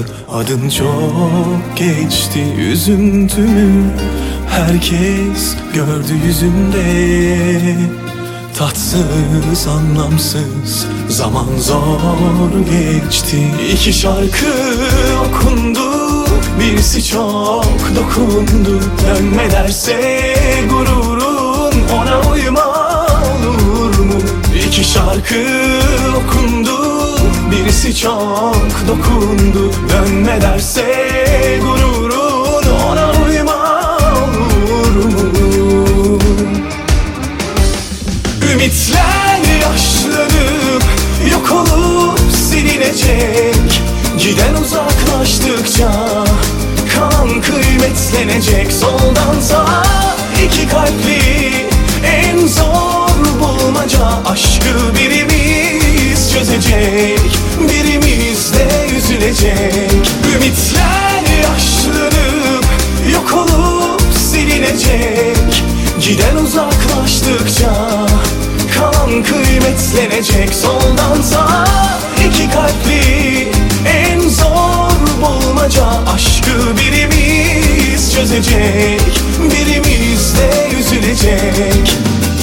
Adın çok geçti üzüntümü, herkes gördü yüzümde. Tatsız, anlamsız, zaman zor geçti. İki şarkı okundu, birisi çok dokundu. Dönme derse gururun, ona uyma olur mu? İki şarkı okundu, birisi çok dokundu. Dönme derse gururun, ona uyma olur mu? Ümitler yaşlanıp yok olup silinecek. Giden uzaklaştıkça kalan kıymetlenecek. Soldan sağa iki kalpli en zor bulmaca. Aşkı birimiz çözecek, birimiz de üzülecek. Ümitler yaşlanıp yok olup silinecek. Giden uzaklaştıkça kalan kıymetlenecek. Soldan sağa iki kalpli en zor bulmaca. Aşkı birimiz çözecek, birimiz de üzülecek.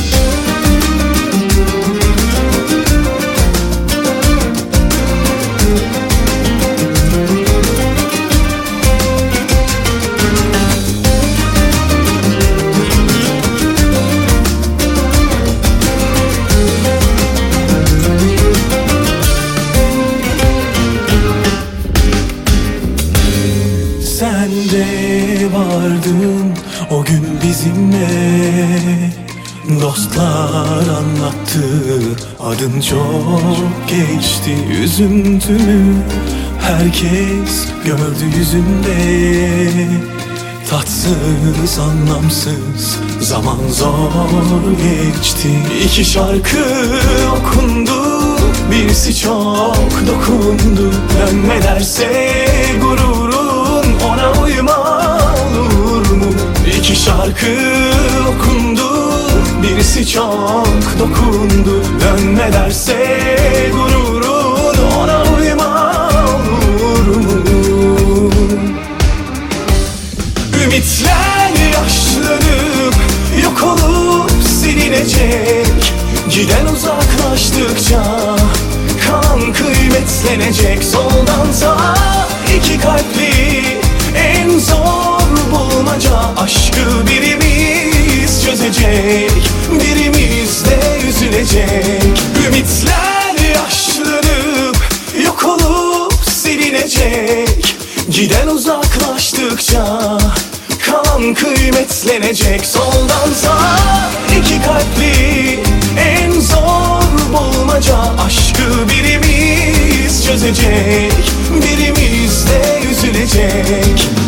Sen de vardın o gün bizimle. Dostlar anlattı, adın çok geçti üzüntümü, herkes gördü yüzümde. Tatsız, anlamsız, zaman zor geçti. İki şarkı okundu, birisi çok dokundu. Dönme derse gururun, ona uyma olur mu? İki şarkı okundu, birisi çok dokundu. Dönme derse gururun, ona uyma olur mu? Ümitler yaşlanıp yok olup silinecek. Giden uzaklaştıkça kalan kıymetlenecek. Soldan sağa iki kalpli en zor bulmaca. Aşkı birimiz çözecek, birimiz de üzülecek. Ümitler yaşlanıp yok olup silinecek. Giden uzaklaştıkça kalan kıymetlenecek. Soldan sağa iki kalpli en zor bulmaca. Aşkı birimiz çözecek, birimiz de üzülecek.